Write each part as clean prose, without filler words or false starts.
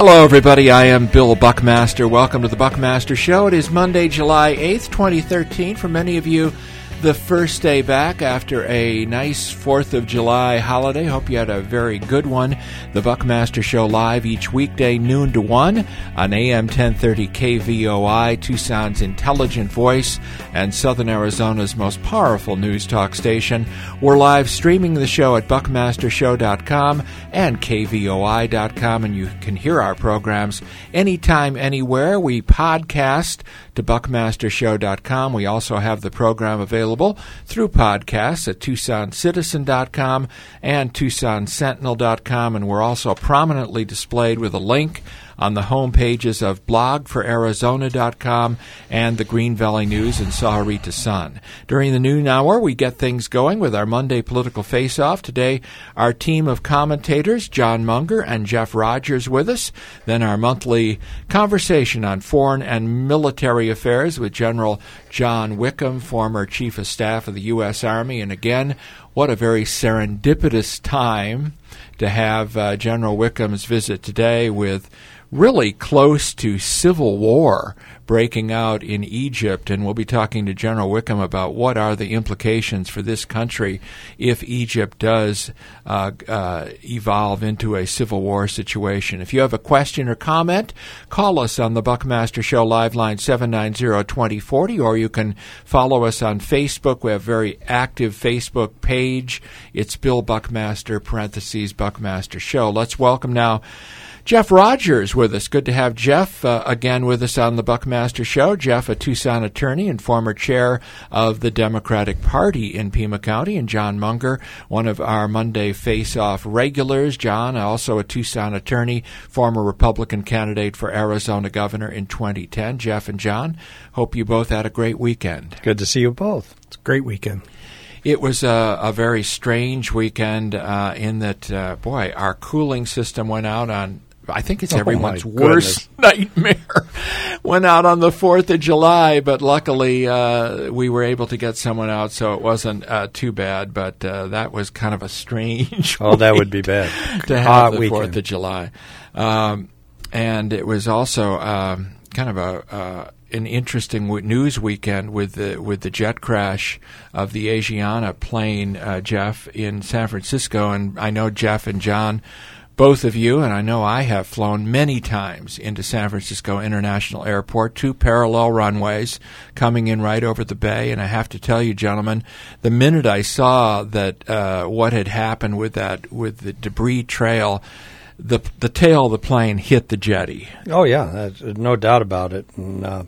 Hello, everybody. I am Bill Buckmaster. Welcome to the Buckmaster Show. It is Monday, July 8th, 2013. For many of you, the first day back after a nice 4th of July holiday. Hope you had a very good one. The Buckmaster Show live each weekday, noon to 1 on AM 1030 KVOI, Tucson's intelligent voice and Southern Arizona's most powerful news talk station. We're live streaming the show at buckmastershow.com and kvoi.com, and you can hear our programs anytime, anywhere. We podcast to buckmastershow.com. We also have the program available through podcasts at TucsonCitizen.com and TucsonSentinel.com, and we're also prominently displayed with a link on the home pages of blogforarizona.com and the Green Valley News and Sahuarita Sun. During the noon hour, we get things going with our Monday Political Face-Off. Today, our team of commentators, John Munger and Jeff Rogers, with us. Then our monthly conversation on foreign and military affairs with General John Wickham, former Chief of Staff of the U.S. Army. And again, what a very serendipitous time to have General Wickham's visit today, with really close to civil war breaking out in Egypt, and we'll be talking to General Wickham about what are the implications for this country if Egypt does evolve into a civil war situation. If you have a question or comment, call us on the Buckmaster Show live line 790-2040, or you can follow us on Facebook. We have a very active Facebook page. It's Bill Buckmaster, parentheses, Buckmaster Show. Let's welcome now Jeff Rogers with us. Good to have Jeff again with us on the Buckmaster Show. Jeff, a Tucson attorney and former chair of the Democratic Party in Pima County, and John Munger, one of our Monday Face-Off regulars. John, also a Tucson attorney, former Republican candidate for Arizona governor in 2010. Jeff and John, hope you both had a great weekend. Good to see you both. It's a great weekend. It was a very strange weekend in that, our cooling system went out on, I think it's everyone's worst nightmare, went out on the 4th of July, but luckily we were able to get someone out, so it wasn't too bad, but that was kind of a strange that would be bad. To have the weekend. 4th of July. And it was also kind of an interesting news weekend with the jet crash of the Asiana plane, Jeff, in San Francisco. And I know Jeff and John, both of you, and I know I have flown many times into San Francisco International Airport, 2 parallel runways coming in right over the bay. And I have to tell you, gentlemen, the minute I saw that what had happened with the debris trail, the tail of the plane hit the jetty. Oh yeah, no doubt about it. And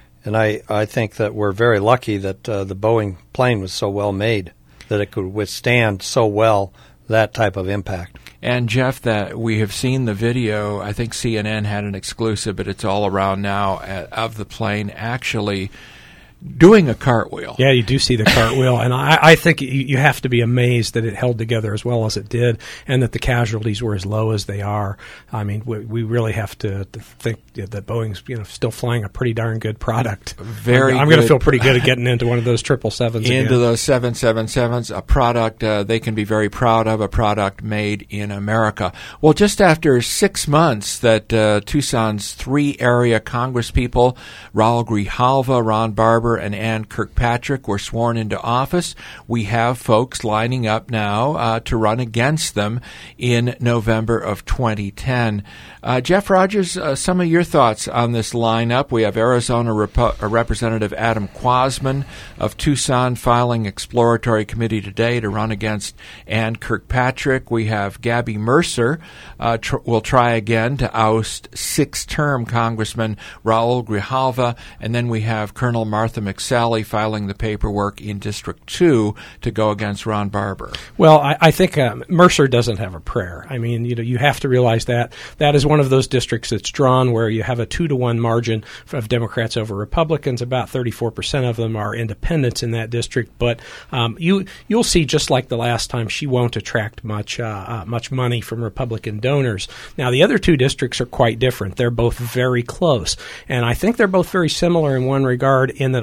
I think that we're very lucky that the Boeing plane was so well made that it could withstand so well that type of impact. And, Jeff, that we have seen the video, I think CNN had an exclusive, but it's all around now, of the plane actually doing a cartwheel. Yeah, you do see the cartwheel, and I think you have to be amazed that it held together as well as it did, and that the casualties were as low as they are. I mean, we really have to think that Boeing's still flying a pretty darn good product. I'm going to feel pretty good at getting into one of those 777s again. Into those 777s, a product they can be very proud of, a product made in America. Well, just after 6 months that Tucson's 3 area congresspeople, Raul Grijalva, Ron Barber, and Ann Kirkpatrick, were sworn into office, we have folks lining up now to run against them in November of 2010. Jeff Rogers, some of your thoughts on this lineup. We have Arizona Representative Adam Quazman of Tucson filing exploratory committee today to run against Ann Kirkpatrick. We have Gabby Mercer will try again to oust 6th-term Congressman Raul Grijalva, and then we have Colonel Martha McSally filing the paperwork in District 2 to go against Ron Barber. Well, I think Mercer doesn't have a prayer. I mean, you have to realize that is one of those districts that's drawn where you have a 2-to-1 margin of Democrats over Republicans. About 34% of them are independents in that district. But you'll see, just like the last time, she won't attract much money from Republican donors. Now, the other 2 districts are quite different. They're both very close, and I think they're both very similar in one regard, in that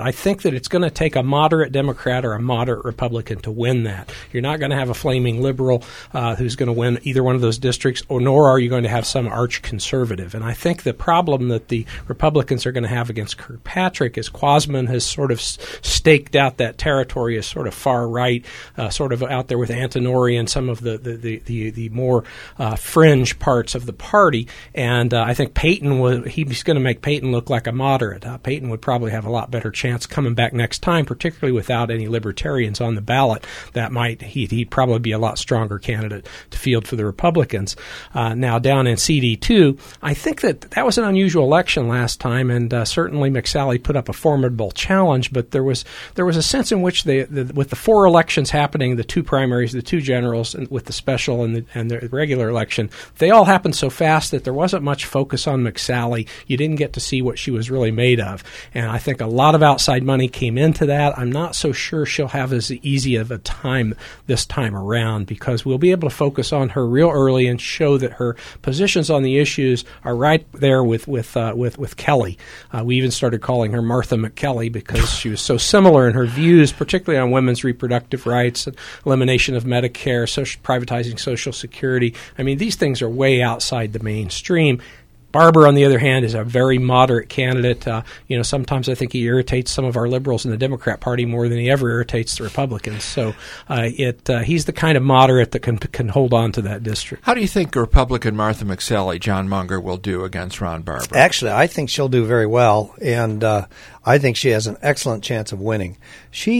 I think that it's going to take a moderate Democrat or a moderate Republican to win that. You're not going to have a flaming liberal who's going to win either one of those districts, nor are you going to have some arch conservative. And I think the problem that the Republicans are going to have against Kirkpatrick is Quasman has sort of staked out that territory as sort of far right, sort of out there with Antonori and some of the more fringe parts of the party. And I think he's going to make Payton look like a moderate. Payton would probably have a lot better chance coming back next time, particularly without any libertarians on the ballot. He'd probably be a lot stronger candidate to field for the Republicans. Now down in CD2, I think that was an unusual election last time, and certainly McSally put up a formidable challenge. But there was a sense in which with the 4 elections happening, the 2 primaries, the 2 generals, and with the special and the regular election, they all happened so fast that there wasn't much focus on McSally. You didn't get to see what she was really made of, and I think a lot of outside money came into that. I'm not so sure she'll have as easy of a time this time around, because we'll be able to focus on her real early and show that her positions on the issues are right there with Kelly. We even started calling her Martha McKelly because she was so similar in her views, particularly on women's reproductive rights, elimination of Medicare, privatizing Social Security. I mean, these things are way outside the mainstream. Barber, on the other hand, is a very moderate candidate. Sometimes I think he irritates some of our liberals in the Democrat Party more than he ever irritates the Republicans. So he's the kind of moderate that can hold on to that district. How do you think Republican Martha McSally, John Munger, will do against Ron Barber? Actually, I think she'll do very well, and I think she has an excellent chance of winning. She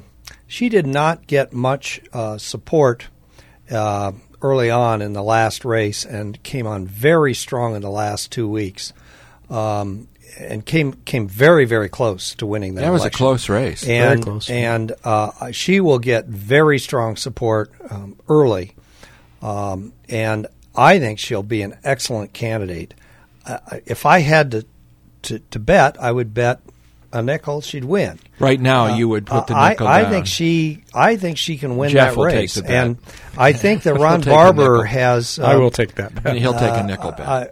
did not get much support early on in the last race, and came on very strong in the last 2 weeks, and came very, very close to winning that election. That was a close race. And, very close. And she will get very strong support early, and I think she'll be an excellent candidate. If I had to bet, I would bet a nickel she'd win. Right now, you would put the nickel down. I think she can win Jeff that will race, take the bet. and I think that Ron Barber has. I will take that bet. And he'll take a nickel bet.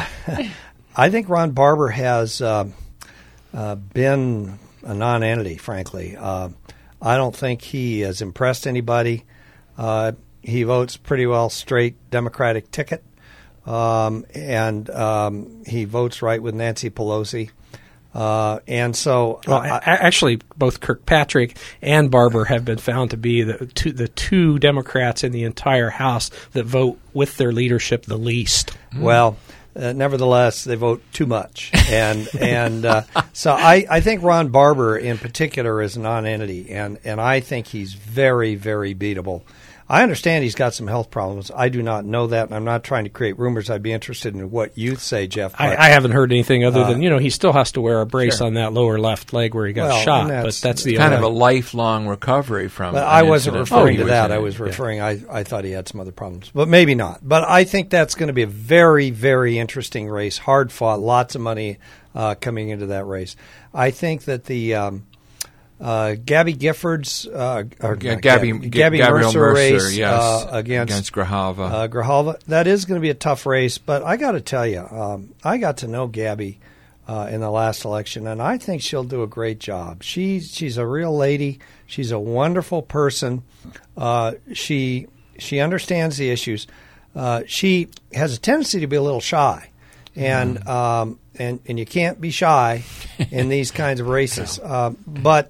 I think Ron Barber has been a non-entity. Frankly, I don't think he has impressed anybody. He votes pretty well straight Democratic ticket, and he votes right with Nancy Pelosi. And so, actually, both Kirkpatrick and Barber have been found to be the two Democrats in the entire House that vote with their leadership the least. Well, nevertheless, they vote too much, and so I think Ron Barber in particular is a non-entity, and I think he's very, very beatable. I understand he's got some health problems. I do not know that, and I'm not trying to create rumors. I'd be interested in what you say, Jeff. I haven't heard anything other than, he still has to wear a brace on that lower left leg where he got shot. But that's the kind of a lifelong recovery from. But I wasn't referring to that. I was referring. I thought he had some other problems, but maybe not. But I think that's going to be a very, very interesting race. Hard fought. Lots of money coming into that race. I think that the. Gabby Giffords, Gabby Mercer race yes, against Grijalva. Grijalva. That is going to be a tough race, but I got to tell you, I got to know Gabby in the last election, and I think she'll do a great job. She's a real lady. She's a wonderful person. She understands the issues. She has a tendency to be a little shy, and you can't be shy in these kinds of races. But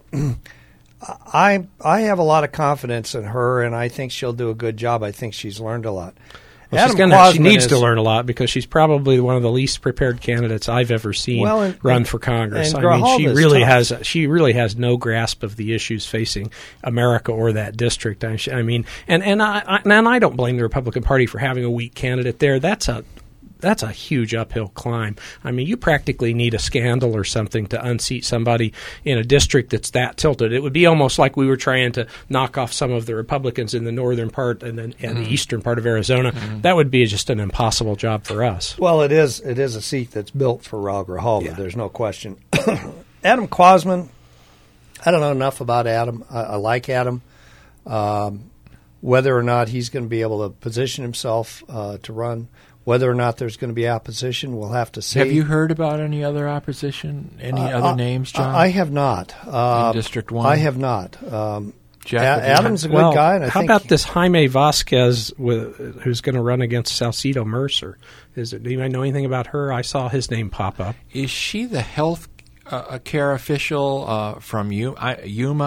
I have a lot of confidence in her, and I think she'll do a good job. I think she's learned a lot. Well, she needs to learn a lot because she's probably one of the least prepared candidates I've ever seen run for Congress. I mean, she really has no grasp of the issues facing America or that district. I mean, and I don't blame the Republican Party for having a weak candidate there. That's a huge uphill climb. I mean, you practically need a scandal or something to unseat somebody in a district that's that tilted. It would be almost like we were trying to knock off some of the Republicans in the northern part and the eastern part of Arizona. Mm-hmm. That would be just an impossible job for us. Well, it is a seat that's built for Raul Grijalva. Yeah. There's no question. Adam Quasman, I don't know enough about Adam. I like Adam. Whether or not he's going to be able to position himself to run Whether or not there's going to be opposition, we'll have to see. Have you heard about any other opposition? Any other names, John? I have not. In District 1? I have not. Adam's a good well, guy. And how about this Jaime Vasquez, who's going to run against Salcido Mercer? Do you know anything about her? I saw his name pop up. Is she the health care official from Yuma?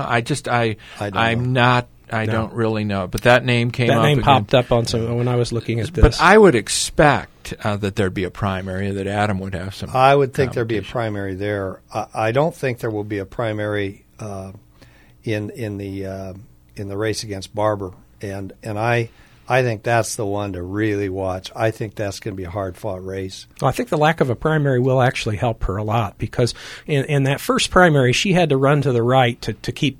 I don't really know, but that name came up. That name again. popped up on when I was looking at this. But I would expect that there'd be a primary, that Adam would have some. I would think there'd be a primary there. I don't think there will be a primary in the race against Barber, and I think that's the one to really watch. I think that's going to be a hard-fought race. Well, I think the lack of a primary will actually help her a lot, because in that first primary, she had to run to the right to keep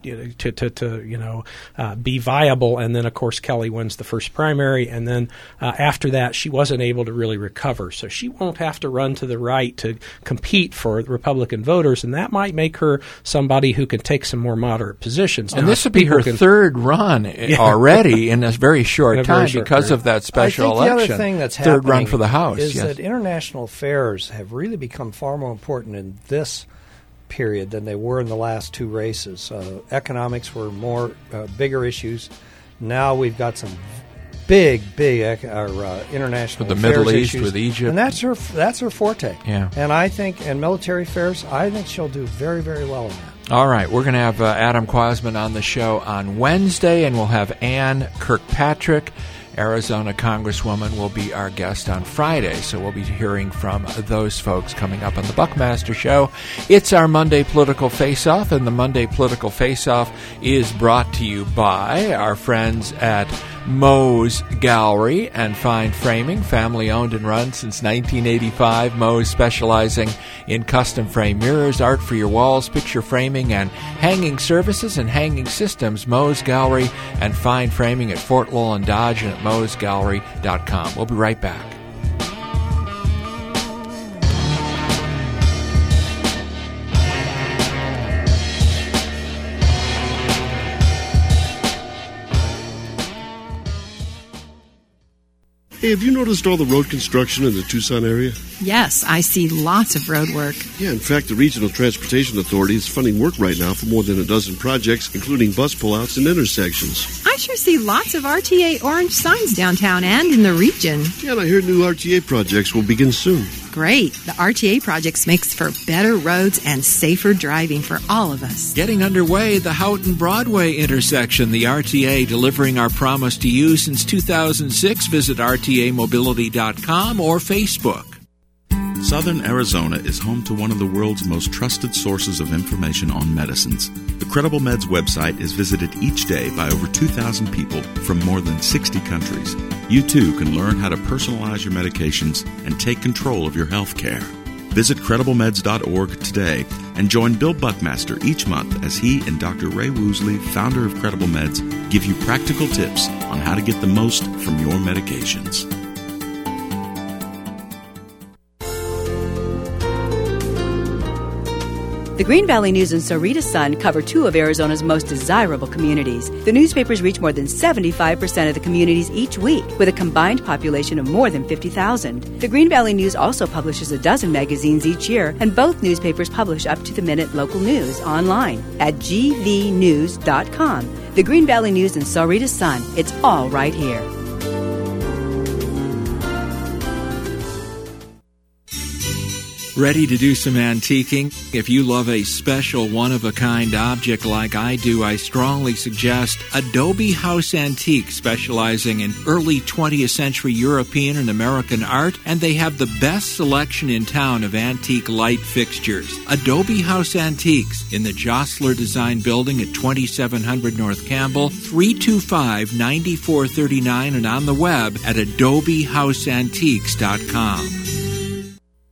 be viable, and then of course Kelly wins the first primary, and then after that she wasn't able to really recover. So she won't have to run to the right to compete for Republican voters, and that might make her somebody who can take some more moderate positions. And this would be her third run already in a very short time. Because of that special election. The other thing that's third run for the House is that international affairs have really become far more important in this period than they were in the last two races. Economics were bigger issues. Now we've got some big international with the affairs Middle East, issues, with Egypt, and that's her forte. Yeah, and military affairs, I think she'll do very, very well in that. All right, we're going to have Adam Quasman on the show on Wednesday, and we'll have Ann Kirkpatrick, Arizona Congresswoman, will be our guest on Friday. So we'll be hearing from those folks coming up on the Buckmaster Show. It's our Monday Political Face-Off, and the Monday Political Face-Off is brought to you by our friends at Moe's Gallery and Fine Framing, family-owned and run since 1985. Moe's specializing in custom frame mirrors, art for your walls, picture framing, and hanging services and hanging systems. Moe's Gallery and Fine Framing at Fort Lowell and Dodge, and at moesgallery.com. We'll be right back. Hey, have you noticed all the road construction in the Tucson area? Yes, I see lots of road work. Yeah, in fact, the Regional Transportation Authority is funding work right now for more than a dozen projects, including bus pullouts and intersections. I sure see lots of RTA orange signs downtown and in the region. Yeah, and I heard new RTA projects will begin soon. Great. The RTA projects makes for better roads and safer driving for all of us. Getting underway, the Houghton Broadway intersection, the RTA delivering our promise to you since 2006. Visit RTAmobility.com or Facebook. Southern Arizona is home to one of the world's most trusted sources of information on medicines. The Credible Meds website is visited each day by over 2,000 people from more than 60 countries. You too can learn how to personalize your medications and take control of your health care. Visit CredibleMeds.org today and join Bill Buckmaster each month as he and Dr. Ray Woosley, founder of Credible Meds, give you practical tips on how to get the most from your medications. The Green Valley News and Sahuarita Sun cover two of Arizona's most desirable communities. The newspapers reach more than 75% of the communities each week, with a combined population of more than 50,000. The Green Valley News also publishes a dozen magazines each year, and both newspapers publish up-to-the-minute local news online at gvnews.com. The Green Valley News and Sahuarita Sun. It's all right here. Ready to do some antiquing? If you love a special one-of-a-kind object like I do, I strongly suggest Adobe House Antique, specializing in early 20th century European and American art, and they have the best selection in town of antique light fixtures. Adobe House Antiques in the Jostler Design Building at 2700 North Campbell, 325-9439, and on the web at adobehouseantiques.com.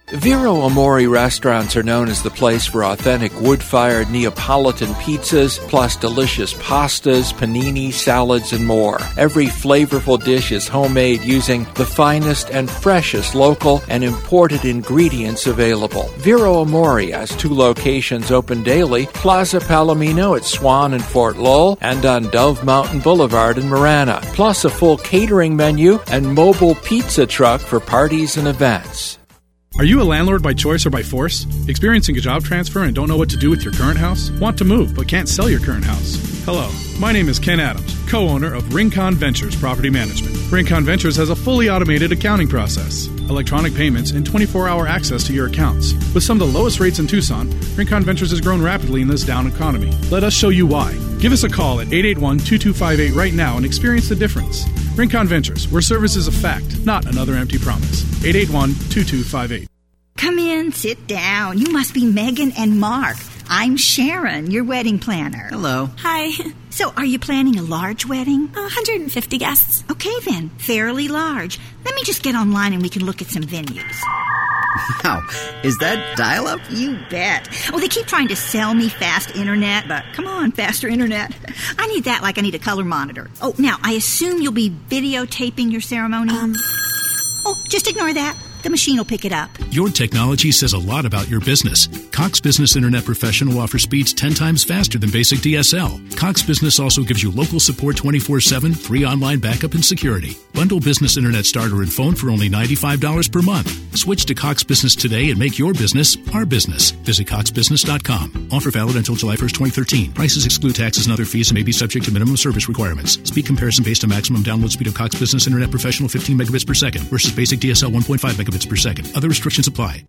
Vero Amore restaurants are known as the place for authentic wood-fired Neapolitan pizzas, plus delicious pastas, panini, salads, and more. Every flavorful dish is homemade using the finest and freshest local and imported ingredients available. Vero Amore has 2 locations open daily, Plaza Palomino at Swan and Fort Lowell, and on Dove Mountain Boulevard in Marana, plus a full catering menu and mobile pizza truck for parties and events. Are you a landlord by choice or by force? Experiencing a job transfer and don't know what to do with your current house? Want to move but can't sell your current house? Hello, my name is Ken Adams, co-owner of Rincon Ventures Property Management. Rincon Ventures has a fully automated accounting process, electronic payments, and 24-hour access to your accounts. With some of the lowest rates in Tucson, Rincon Ventures has grown rapidly in this down economy. Let us show you why. Give us a call at 881-2258 right now and experience the difference. Rincon Ventures, where service is a fact, not another empty promise. 881-2258. Come in, sit down. You must be Megan and Mark. I'm Sharon, your wedding planner. Hello. Hi. So, are you planning a large wedding? 150 guests. Okay then, fairly large. Let me just get online and we can look at some venues. Wow, is that dial-up? You bet. Oh, they keep trying to sell me fast internet, but come on, faster internet. I need that like I need a color monitor. Oh, now, I assume you'll be videotaping your ceremony? Oh, just ignore that. The machine will pick it up. Your technology says a lot about your business. Cox Business Internet Professional offers speeds 10 times faster than basic DSL. Cox Business also gives you local support 24/7, free online backup and security. Bundle Business Internet Starter and Phone for only $95 per month. Switch to Cox Business today and make your business our business. Visit coxbusiness.com. Offer valid until July 1st, 2013. Prices exclude taxes and other fees and may be subject to minimum service requirements. Speed comparison based on maximum download speed of Cox Business Internet Professional 15 megabits per second versus basic DSL 1.5 megabits per second. Other restrictions apply.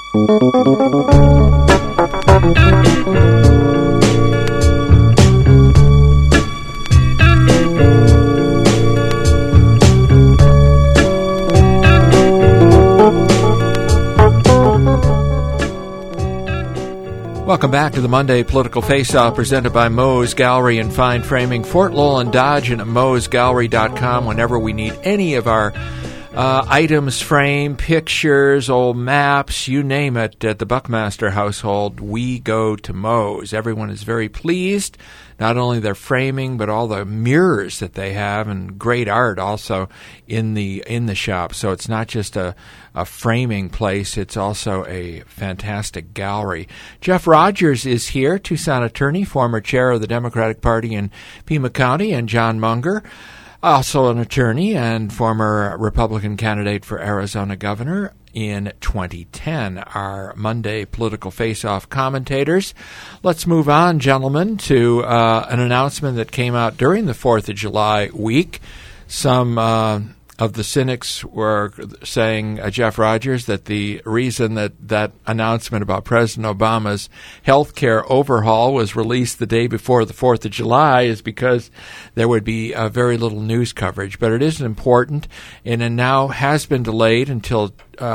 Welcome back to the Monday Political Face-Off presented by Moe's Gallery and Fine Framing, Fort Lowell and Dodge, and at moesgallery.com whenever we need any of our items, frame, pictures, old maps, you name it, at the Buckmaster household, we go to Moe's. Everyone is very pleased, not only their framing, but all the mirrors that they have, and great art also in the shop. So it's not just a framing place, it's also a fantastic gallery. Jeff Rogers is here, Tucson attorney, former chair of the Democratic Party in Pima County, and John Munger, also an attorney and former Republican candidate for Arizona governor in 2010, our Monday Political Face-Off commentators. Let's move on, gentlemen, to an announcement that came out during the 4th of July week. Some of the cynics were saying, Jeff Rogers, that the reason that announcement about President Obama's health care overhaul was released the day before the 4th of July is because there would be very little news coverage. But it is important, and it now has been delayed until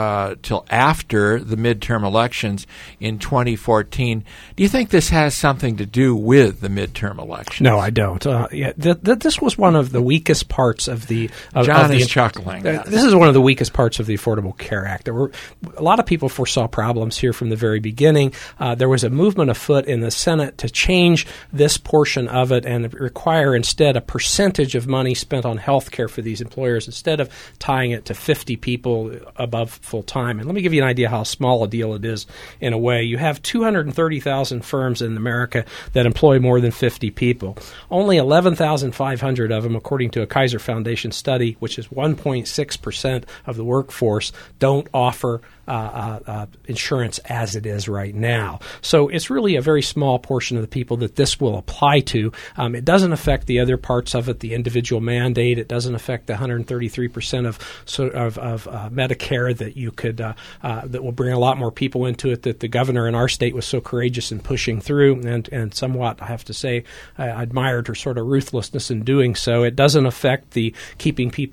after the midterm elections in 2014. Do you think this has something to do with the midterm elections? No, I don't. This was one of the weakest parts of the... John is chuckling. This is one of the weakest parts of the Affordable Care Act. There were a lot of people foresaw problems here from the very beginning. There was a movement afoot in the Senate to change this portion of it and require instead a percentage of money spent on health care for these employers instead of tying it to 50 people above full time. And let me give you an idea how small a deal it is in a way. You have 230,000 firms in America that employ more than 50 people. Only 11,500 of them, according to a Kaiser Foundation study, which is 1.6% of the workforce, don't offer insurance as it is right now. So it's really a very small portion of the people that this will apply to. It doesn't affect the other parts of it, the individual mandate. It doesn't affect the 133% of Medicare that you could that will bring a lot more people into it that the governor in our state was so courageous in pushing through, and somewhat, I have to say, I admired her sort of ruthlessness in doing so. It doesn't affect the keeping people on your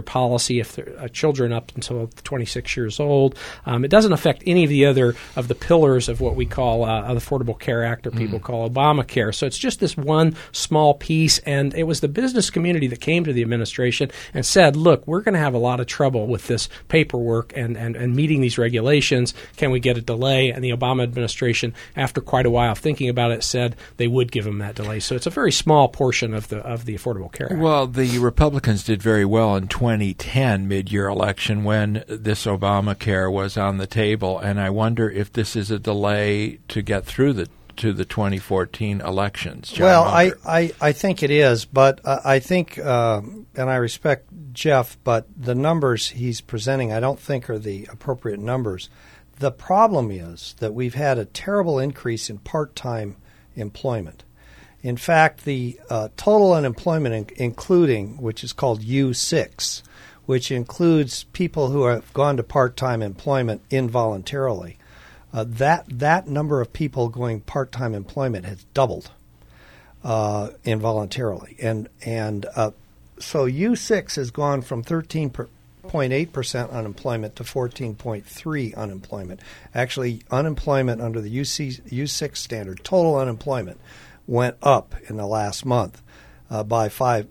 policy if they're children up until 26 years old. It doesn't affect any of the other of the pillars of what we call the Affordable Care Act, or people call Obamacare. So it's just this one small piece, and it was the business community that came to the administration and said, look, we're going to have a lot of trouble with this paperwork and meeting these regulations. Can we get a delay? And the Obama administration, after quite a while of thinking about it, said they would give them that delay. So it's a very small portion of the Affordable Care Act. Well, the Republicans did very well in 2010 mid-year election when this Obamacare was on the table, and I wonder if this is a delay to get through to the 2014 elections. John Well, Munger. I think it is, but I think, and I respect Jeff, but the numbers he's presenting I don't think are the appropriate numbers. The problem is that we've had a terrible increase in part-time employment. In fact, the total unemployment, including, which is called U6, which includes people who have gone to part-time employment involuntarily, that number of people going part-time employment has doubled involuntarily. And so U6 has gone from 13.8% unemployment to 14.3% unemployment. Actually, unemployment under the U6 standard, total unemployment, went up in the last month by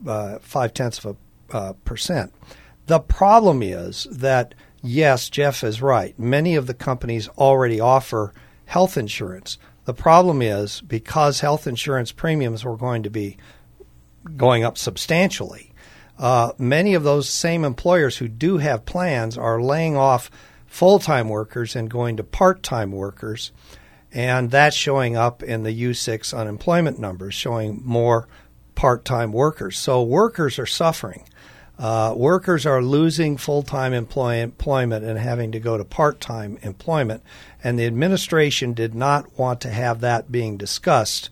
0.5%. The problem is that, yes, Jeff is right. Many of the companies already offer health insurance. The problem is, because health insurance premiums were going to be going up substantially, many of those same employers who do have plans are laying off full-time workers and going to part-time workers, and that's showing up in the U6 unemployment numbers, showing more part-time workers. So workers are suffering. Workers are losing full-time employment and having to go to part-time employment, and the administration did not want to have that being discussed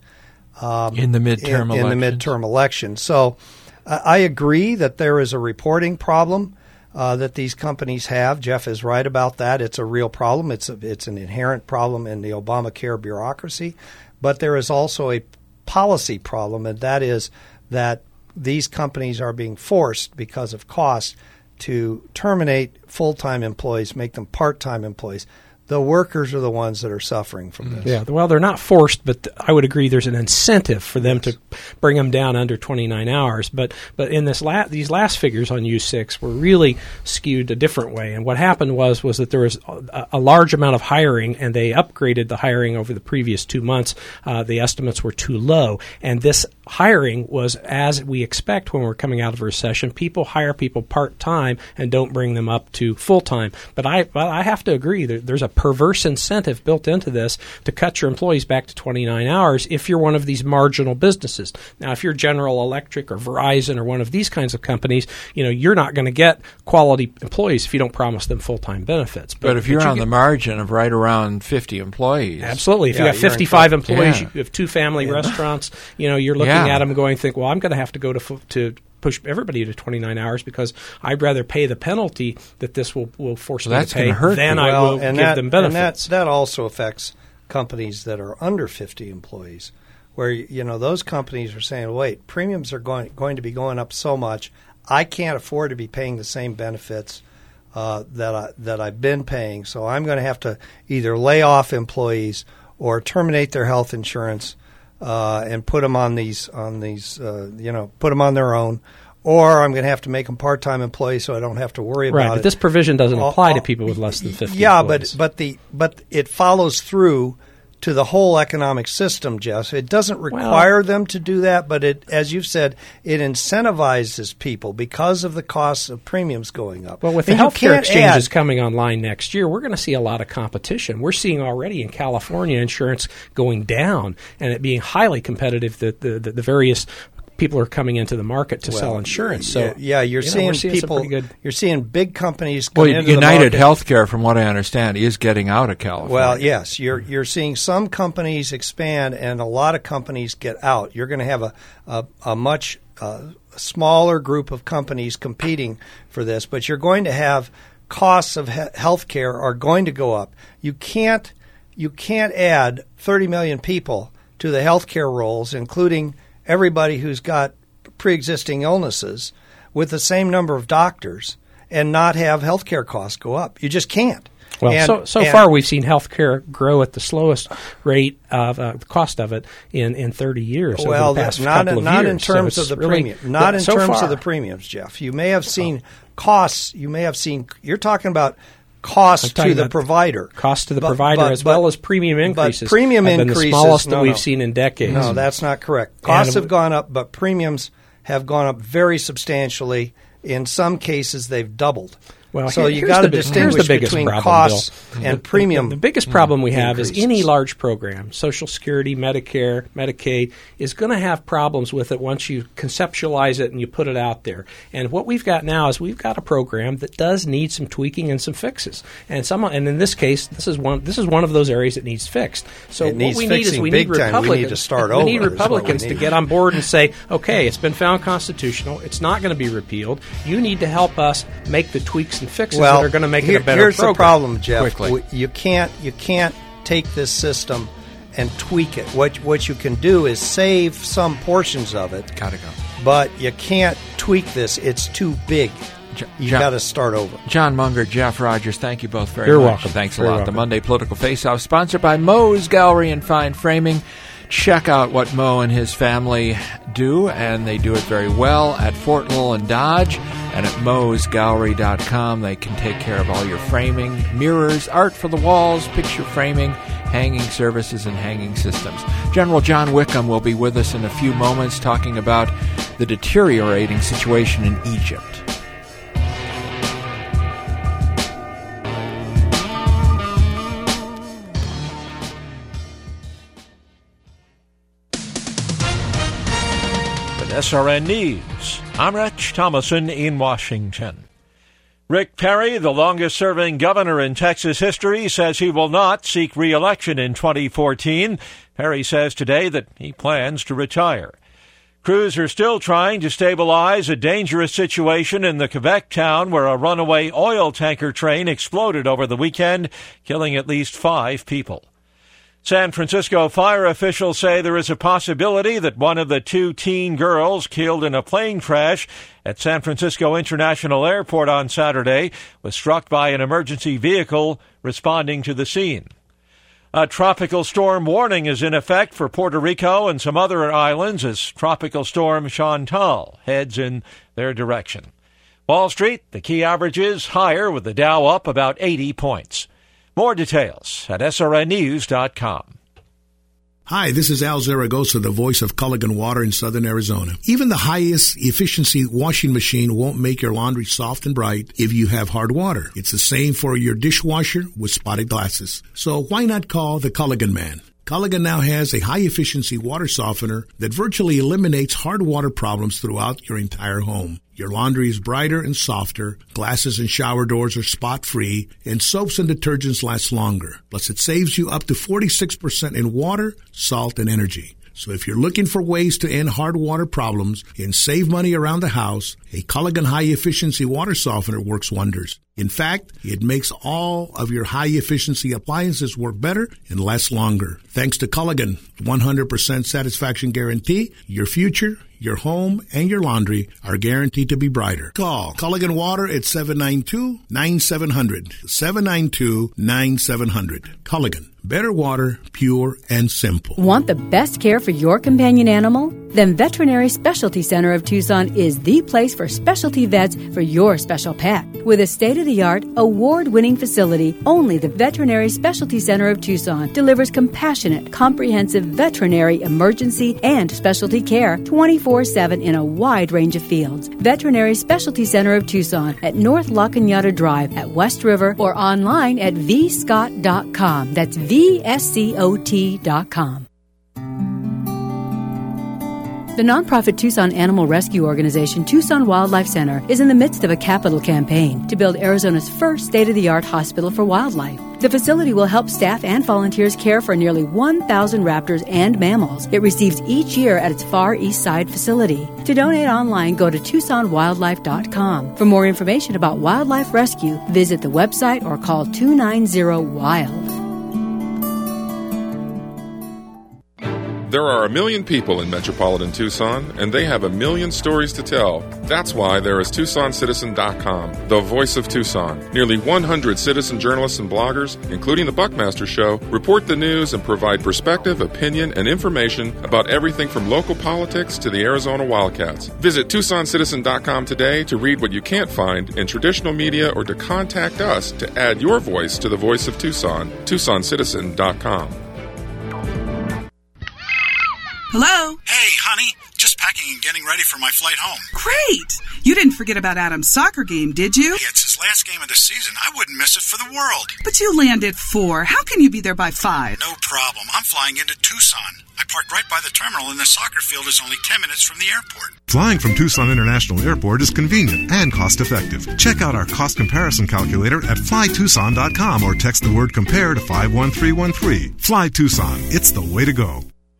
in the midterm election. So I agree that there is a reporting problem that these companies have. Jeff is right about that. It's a real problem. It's an inherent problem in the Obamacare bureaucracy. But there is also a policy problem, and that is that these companies are being forced, because of cost, to terminate full-time employees, make them part-time employees. The workers are the ones that are suffering from this. Yeah, well, they're not forced, but I would agree there's an incentive for them to bring them down under 29 hours. But in these last figures on U6 were really skewed a different way. And what happened was that there was a large amount of hiring, and they upgraded the hiring over the previous 2 months. The estimates were too low. And this hiring was, as we expect when we're coming out of a recession. People hire people part-time and don't bring them up to full-time. But I have to agree that there's a perverse incentive built into this to cut your employees back to 29 hours if you're one of these marginal businesses. Now, if you're General Electric or Verizon or one of these kinds of companies, you're not going to get quality employees if you don't promise them full-time benefits. But if you're on the margin of right around 50 employees. Absolutely. If you have 55 employees, you have two family restaurants, you're looking at them going, well, I'm going to have to go to push everybody to 29 hours because I'd rather pay the penalty that this will force me to pay than I will give them benefits. And that also affects companies that are under 50 employees, where those companies are saying, wait, premiums are going to be going up so much, I can't afford to be paying the same benefits that I've been paying, so I'm going to have to either lay off employees or terminate their health insurance and put them on put them on their own, or I'm going to have to make them part-time employees so I don't have to worry about it. Right, but this provision doesn't apply to people with less than 50 employees. but it follows through to the whole economic system, Jeff. It doesn't require them to do that, but it, as you've said, it incentivizes people because of the costs of premiums going up. Well, with the healthcare exchanges coming online next year, we're going to see a lot of competition. We're seeing already in California insurance going down and it being highly competitive. The various people are coming into the market to sell insurance. So you're seeing people. You're seeing big companies. United Healthcare, from what I understand, is getting out of California. Well, yes, you're seeing some companies expand, and a lot of companies get out. You're going to have a much smaller group of companies competing for this, but you're going to have costs of healthcare are going to go up. You can't add 30 million people to the healthcare rolls, including everybody who's got pre-existing illnesses, with the same number of doctors and not have healthcare costs go up. You just can't. Well, so far we've seen healthcare grow at the slowest rate of the cost of it in 30 years. Well, over the past not years. in terms of the premium. Not in terms of the premiums, Jeff. You may have seen costs. You may have seen. You're talking about costs to the provider. Cost to the provider as well as premium increases. But premium have increases been the smallest that we've seen in decades. No, that's not correct. Costs have gone up, but premiums have gone up very substantially. In some cases, they've doubled. Well, so you got to distinguish between costs and premium. The biggest problem we have increases. is any large program, Social Security, Medicare, Medicaid, is going to have problems with it once you conceptualize it and you put it out there. And what we've got now is we've got a program that does need some tweaking and some fixes. And in this case, this is one of those areas that needs fixed. So what we need is we need Republicans. We need to start over. We need Republicans to get on board and say, okay, it's been found constitutional. It's not going to be repealed. You need to help us make the tweaks and fixes that are going to make it a better here's program. The problem, Jeff. Quickly. You can't take this system and tweak it. What you can do is save some portions of it. Gotta go. But you can't tweak this. It's too big. You got to start over. John Munger, Jeff Rogers, thank you both very You're much. welcome. Thanks a You're lot. welcome. The Monday Political Face-Off, sponsored by Moe's Gallery and Fine Framing. Check out what Moe and his family do, and they do it very well at Fort Lowell and Dodge, and at moesgallery.com. They can take care of all your framing, mirrors, art for the walls, picture framing, hanging services, and hanging systems. General John Wickham will be with us in a few moments talking about the deteriorating situation in Egypt. SRN News. I'm Rich Thomason in Washington. Rick Perry, the longest-serving governor in Texas history, says he will not seek re-election in 2014. Perry says today that he plans to retire. Crews are still trying to stabilize a dangerous situation in the Quebec town where a runaway oil tanker train exploded over the weekend, killing at least 5 people. San Francisco fire officials say there is a possibility that one of the 2 teen girls killed in a plane crash at San Francisco International Airport on Saturday was struck by an emergency vehicle responding to the scene. A tropical storm warning is in effect for Puerto Rico and some other islands as Tropical Storm Chantal heads in their direction. Wall Street, the key averages higher with the Dow up about 80 points. More details at srnnews.com. Hi, this is Al Zaragoza, the voice of Culligan Water in Southern Arizona. Even the highest efficiency washing machine won't make your laundry soft and bright if you have hard water. It's the same for your dishwasher with spotted glasses. So why not call the Culligan Man? Culligan now has a high-efficiency water softener that virtually eliminates hard water problems throughout your entire home. Your laundry is brighter and softer, glasses and shower doors are spot-free, and soaps and detergents last longer. Plus, it saves you up to 46% in water, salt, and energy. So if you're looking for ways to end hard water problems and save money around the house, a Culligan high-efficiency water softener works wonders. In fact, it makes all of your high-efficiency appliances work better and last longer. Thanks to Culligan 100% satisfaction guarantee, your future, your home, and your laundry are guaranteed to be brighter. Call Culligan Water at 792-9700. 792-9700. Culligan. Better water, pure and simple. Want the best care for your companion animal? Then Veterinary Specialty Center of Tucson is the place for specialty vets for your special pet. With a state-of-the-art, award-winning facility, only the Veterinary Specialty Center of Tucson delivers compassionate, comprehensive veterinary emergency and specialty care 24/7 in a wide range of fields. Veterinary Specialty Center of Tucson at North La Cañada Drive at West River or online at vscott.com. That's VSCOT.com. The nonprofit Tucson Animal Rescue Organization, Tucson Wildlife Center, is in the midst of a capital campaign to build Arizona's first state-of-the-art hospital for wildlife. The facility will help staff and volunteers care for nearly 1,000 raptors and mammals it receives each year at its Far East Side facility. To donate online, go to TucsonWildlife.com. For more information about wildlife rescue, visit the website or call 290-WILD. There are 1 million people in metropolitan Tucson, and they have 1 million stories to tell. That's why there is TucsonCitizen.com, the voice of Tucson. Nearly 100 citizen journalists and bloggers, including the Buckmaster Show, report the news and provide perspective, opinion, and information about everything from local politics to the Arizona Wildcats. Visit TucsonCitizen.com today to read what you can't find in traditional media or to contact us to add your voice to the voice of Tucson. TucsonCitizen.com. Hello? Hey, honey. Just packing and getting ready for my flight home. Great! You didn't forget about Adam's soccer game, did you? Hey, it's his last game of the season. I wouldn't miss it for the world. But you land at 4. How can you be there by 5? No problem. I'm flying into Tucson. I parked right by the terminal, and the soccer field is only 10 minutes from the airport. Flying from Tucson International Airport is convenient and cost-effective. Check out our cost comparison calculator at flytucson.com or text the word compare to 51313. Fly Tucson. It's the way to go.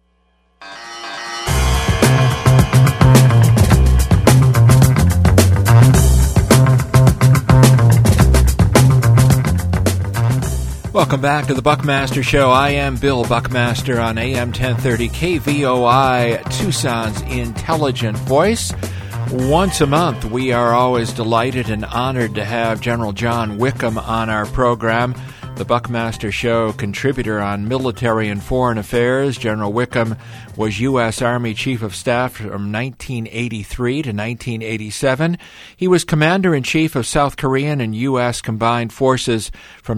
Welcome back to the Buckmaster Show. I am Bill Buckmaster on AM 1030 KVOI, Tucson's intelligent voice. Once a month, we are always delighted and honored to have General John Wickham on our program, the Buckmaster Show contributor on military and foreign affairs. General Wickham was U.S. Army Chief of Staff from 1983 to 1987. He was Commander-in-Chief of South Korean and U.S. Combined Forces from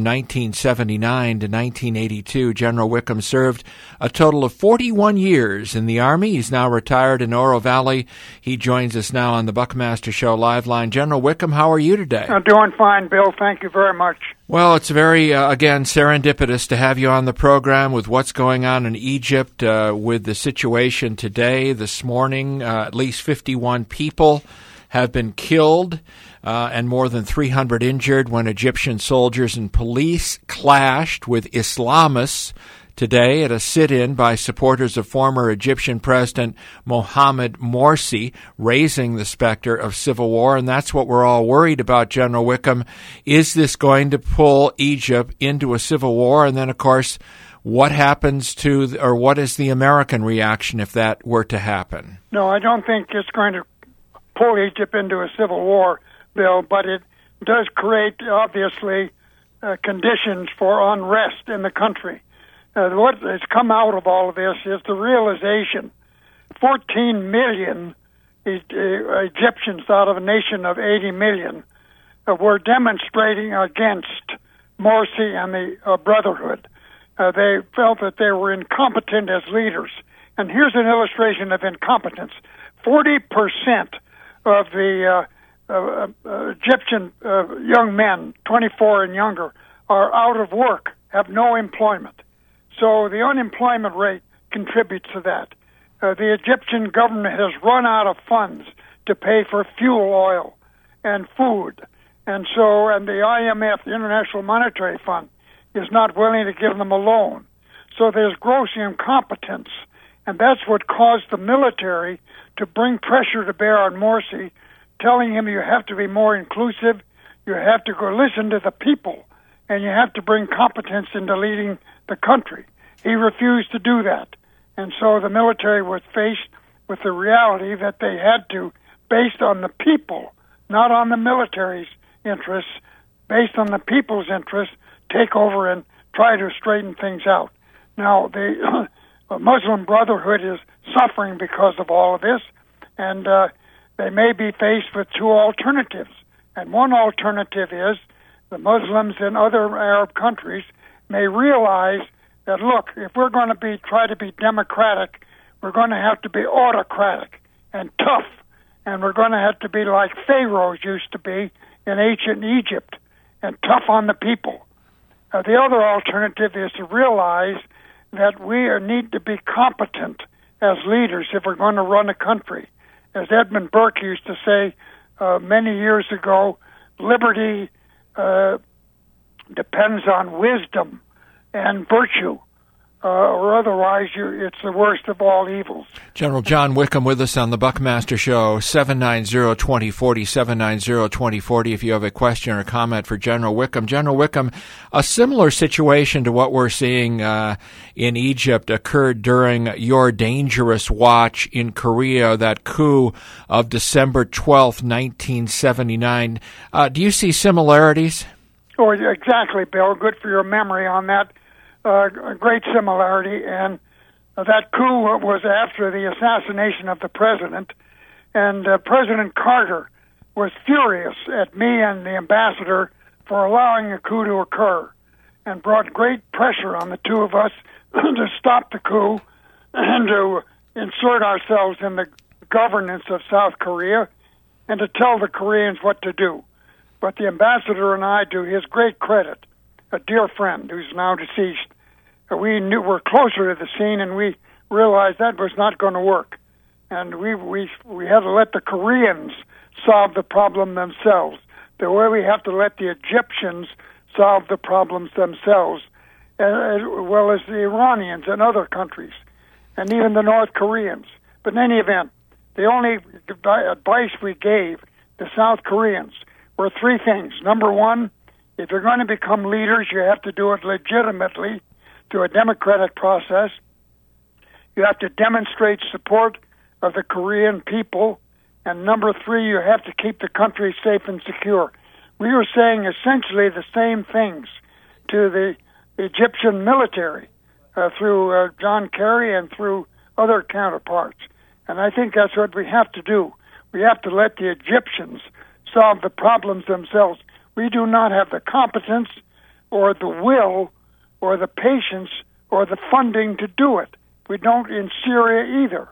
1979 to 1982. General Wickham served a total of 41 years in the Army. He's now retired in Oro Valley. He joins us now on the Buckmaster Show live line. General Wickham, how are you today? I'm doing fine, Bill. Thank you very much. Well, it's very, again, serendipitous to have you on the program with what's going on in Egypt, with the situation today. This morning, at least 51 people have been killed and more than 300 injured when Egyptian soldiers and police clashed with Islamists today at a sit-in by supporters of former Egyptian President Mohamed Morsi, raising the specter of civil war. And that's what we're all worried about, General Wickham. Is this going to pull Egypt into a civil war? And then, of course, what happens to, or what is the American reaction if that were to happen? No, I don't think it's going to pull Egypt into a civil war, Bill, but it does create, obviously, conditions for unrest in the country. What has come out of all of this is the realization 14 million Egyptians out of a nation of 80 million were demonstrating against Morsi and the Brotherhood. They felt that they were incompetent as leaders. And here's an illustration of incompetence. 40% of the Egyptian young men, 24 and younger, are out of work, have no employment. So the unemployment rate contributes to that. The Egyptian government has run out of funds to pay for fuel oil and food. And the IMF, the International Monetary Fund, is not willing to give them a loan. So there's gross incompetence. And that's what caused the military to bring pressure to bear on Morsi, telling him you have to be more inclusive, you have to go listen to the people, and you have to bring competence into leading the country. He refused to do that. And so the military was faced with the reality that they had to, based on the people, not on the military's interests, based on the people's interests, take over and try to straighten things out. Now, the Muslim Brotherhood is suffering because of all of this, and they may be faced with two alternatives. And one alternative is the Muslims in other Arab countries may realize that, look, if we're going to try to be democratic, we're going to have to be autocratic and tough, and we're going to have to be like pharaohs used to be in ancient Egypt, and tough on the people. The other alternative is to realize that we need to be competent as leaders if we're going to run a country. As Edmund Burke used to say many years ago, liberty depends on wisdom and virtue. or otherwise it's the worst of all evils. General John Wickham with us on the Buckmaster Show, 790-2040, 790-2040. If you have a question or comment for General Wickham. General Wickham, a similar situation to what we're seeing in Egypt occurred during your dangerous watch in Korea, that coup of December 12th, 1979. Do you see similarities? Oh, exactly, Bill. Good for your memory on that. A great similarity, and that coup was after the assassination of the president, and President Carter was furious at me and the ambassador for allowing a coup to occur, and brought great pressure on the two of us to stop the coup and to insert ourselves in the governance of South Korea and to tell the Koreans what to do. But the ambassador and I, to his great credit, a dear friend who's now deceased, we knew we're closer to the scene, and we realized that was not going to work, and we had to let the Koreans solve the problem themselves. The way we have to let the Egyptians solve the problems themselves, as well as the Iranians and other countries, and even the North Koreans. But in any event, the only advice we gave the South Koreans were three things. Number one, if you're going to become leaders, you have to do it legitimately through a democratic process. You have to demonstrate support of the Korean people. And number three, you have to keep the country safe and secure. We were saying essentially the same things to the Egyptian military through John Kerry and through other counterparts. And I think that's what we have to do. We have to let the Egyptians solve the problems themselves. We do not have the competence or the will or the patience or the funding to do it. We don't in Syria either.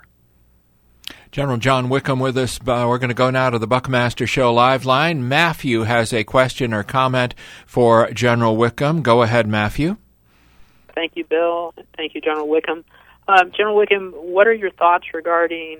General John Wickham with us. We're going to go now to the Buckmaster Show live line. Matthew has a question or comment for General Wickham. Go ahead, Matthew. Thank you, Bill. Thank you, General Wickham. General Wickham, what are your thoughts regarding,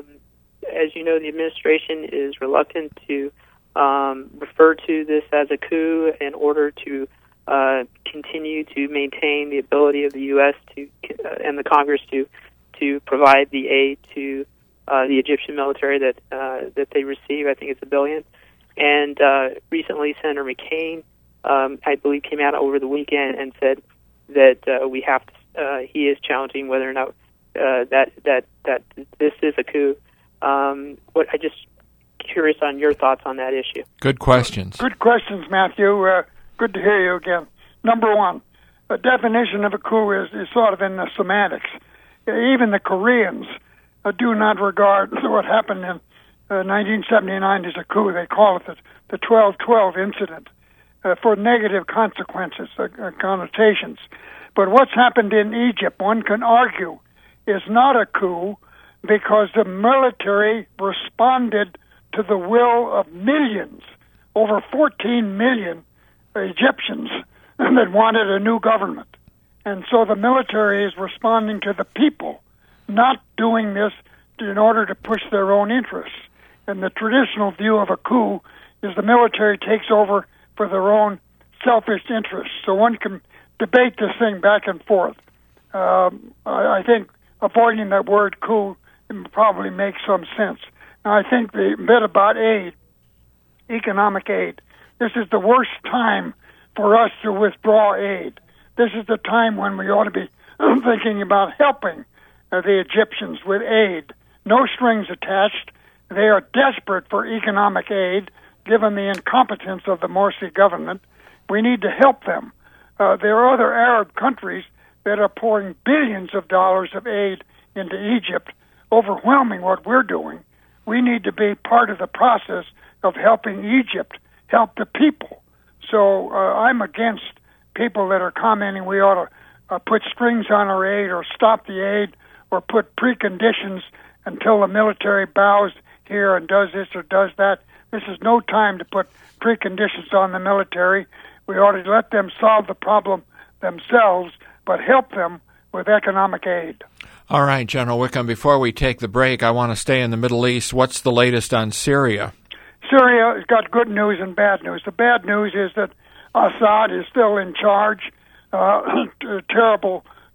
as you know, the administration is reluctant to refer to this as a coup in order to continue to maintain the ability of the U.S. to and the Congress to provide the aid to the Egyptian military that they receive. I think it's $1 billion. And recently, Senator McCain, I believe, came out over the weekend and said that we have to. He is challenging whether or not that this is a coup. I just curious on your thoughts on that issue. Good questions. Good questions, Matthew. Good to hear you again. Number one, the definition of a coup is sort of in the semantics. Even the Koreans do not regard what happened in 1979 as a coup. They call it the 12/12 incident for negative consequences, connotations. But what's happened in Egypt, one can argue, is not a coup because the military responded to the will of millions, over 14 million Egyptians that wanted a new government. And so the military is responding to the people, not doing this in order to push their own interests. And the traditional view of a coup is the military takes over for their own selfish interests. So one can debate this thing back and forth. I think avoiding that word coup probably makes some sense. Now, I think the bit about aid, economic aid, this is the worst time for us to withdraw aid. This is the time when we ought to be thinking about helping the Egyptians with aid. No strings attached. They are desperate for economic aid, given the incompetence of the Morsi government. We need to help them. There are other Arab countries that are pouring billions of dollars of aid into Egypt, overwhelming what we're doing. We need to be part of the process of helping Egypt help the people. So I'm against people that are commenting we ought to put strings on our aid or stop the aid or put preconditions until the military bows here and does this or does that. This is no time to put preconditions on the military. We ought to let them solve the problem themselves, but help them with economic aid. All right, General Wickham, before we take the break, I want to stay in the Middle East. What's the latest on Syria? Syria has got good news and bad news. The bad news is that Assad is still in charge. Terrible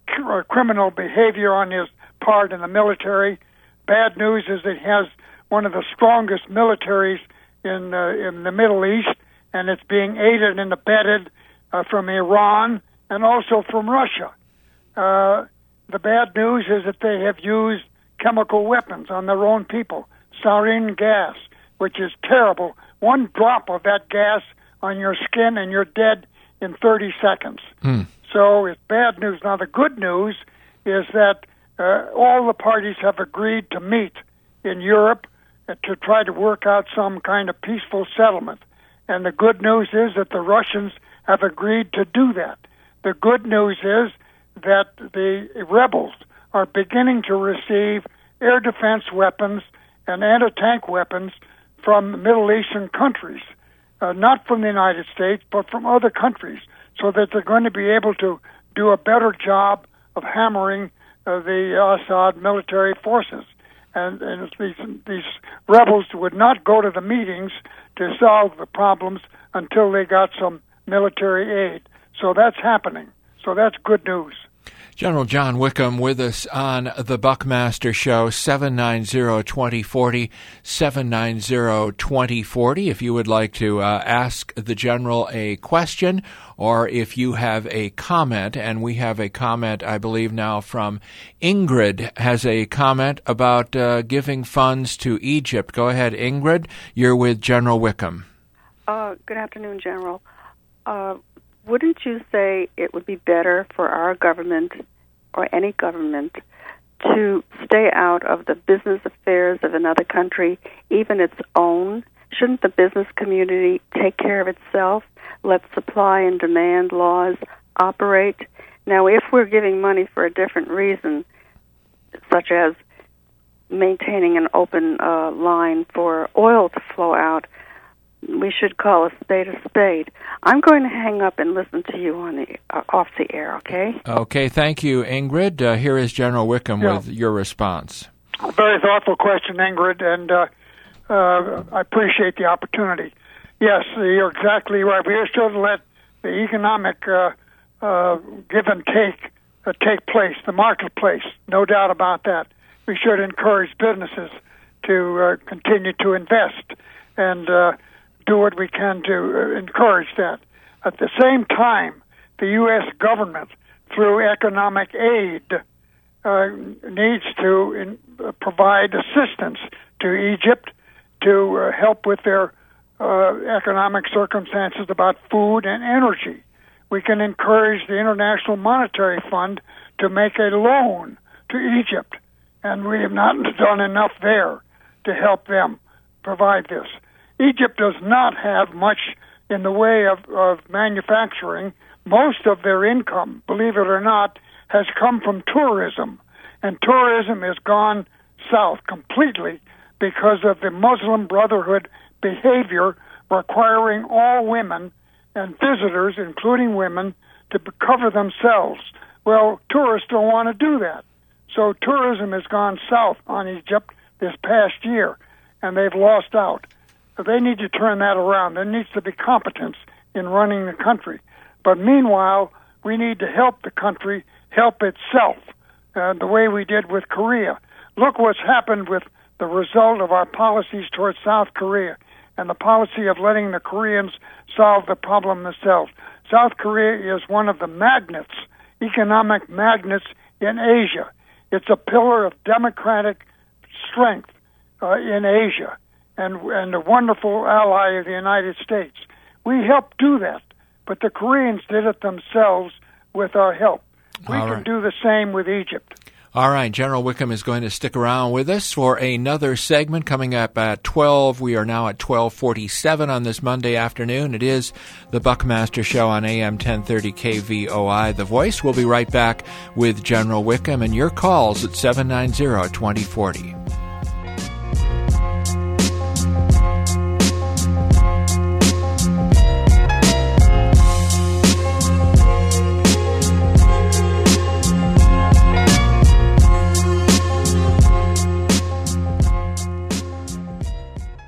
criminal behavior on his part in the military. Bad news is it has one of the strongest militaries in the Middle East, and it's being aided and abetted from Iran and also from Russia. The bad news is that they have used chemical weapons on their own people, sarin gas, which is terrible. One drop of that gas on your skin and you're dead in 30 seconds. So it's bad news. Now, the good news is that all the parties have agreed to meet in Europe to try to work out some kind of peaceful settlement. And the good news is that the Russians have agreed to do that. The good news is that the rebels are beginning to receive air defense weapons and anti-tank weapons from Middle Eastern countries, not from the United States, but from other countries, so that they're going to be able to do a better job of hammering the Assad military forces. And these rebels would not go to the meetings to solve the problems until they got some military aid. So that's happening. So that's good news. General John Wickham with us on the Buckmaster Show, 790-2040, 790-2040. If you would like to ask the General a question or if you have a comment, and we have a comment, I believe now, from Ingrid has a comment about giving funds to Egypt. Go ahead, Ingrid. You're with General Wickham. Good afternoon, General. Wouldn't you say it would be better for our government or any government to stay out of the business affairs of another country, even its own? Shouldn't the business community take care of itself, let supply and demand laws operate? Now, if we're giving money for a different reason, such as maintaining an open line for oil to flow out, we should call a spade a spade. I'm going to hang up and listen to you on the off the air, okay? Okay, thank you, Ingrid. Here is General Wickham with your response. A very thoughtful question, Ingrid, and I appreciate the opportunity. Yes, you're exactly right. We should let the economic give and take place, the marketplace, no doubt about that. We should encourage businesses to continue to invest and do what we can to encourage that. At the same time, the U.S. government, through economic aid, needs to provide assistance to Egypt to help with their economic circumstances about food and energy. We can encourage the International Monetary Fund to make a loan to Egypt, and we have not done enough there to help them provide this. Egypt does not have much in the way of manufacturing. Most of their income, believe it or not, has come from tourism. And tourism has gone south completely because of the Muslim Brotherhood behavior requiring all women and visitors, including women, to cover themselves. Well, tourists don't want to do that. So tourism has gone south on Egypt this past year, and they've lost out. They need to turn that around. There needs to be competence in running the country. But meanwhile, we need to help the country help itself, the way we did with Korea. Look what's happened with the result of our policies towards South Korea and the policy of letting the Koreans solve the problem themselves. South Korea is one of the magnets, economic magnets in Asia. It's a pillar of democratic strength in Asia. And a wonderful ally of the United States. We helped do that, but the Koreans did it themselves with our help. We can do the same with Egypt. All right, General Wickham is going to stick around with us for another segment coming up at 12. We are now at 12:47 on this Monday afternoon. It is the Buckmaster Show on AM 1030 KVOI. The Voice. We'll be right back with General Wickham and your calls at 790-2040.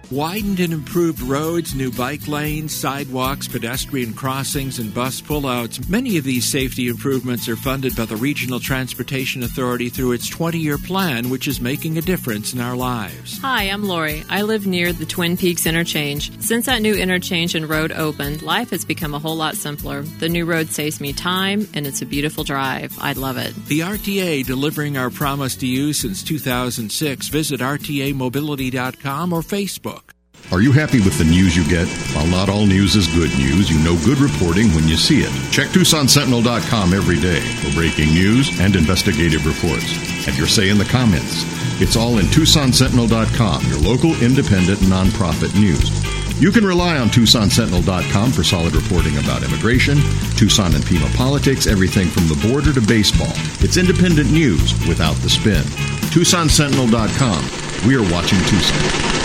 Widened and improved roads, new bike lanes, sidewalks, pedestrian crossings, and bus pullouts. Many of these safety improvements are funded by the Regional Transportation Authority through its 20-year plan, which is making a difference in our lives. Hi, I'm Lori. I live near the Twin Peaks interchange. Since that new interchange and road opened, life has become a whole lot simpler. The new road saves me time, and it's a beautiful drive. I love it. The RTA, delivering our promise to you since 2006. Visit rtamobility.com or Facebook. Are you happy with the news you get? While not all news is good news, you know good reporting when you see it. Check TucsonSentinel.com every day for breaking news and investigative reports. Have your say in the comments. It's all in TucsonSentinel.com, your local independent nonprofit news. You can rely on TucsonSentinel.com for solid reporting about immigration, Tucson and Pima politics, everything from the border to baseball. It's independent news without the spin. TucsonSentinel.com. We are watching Tucson.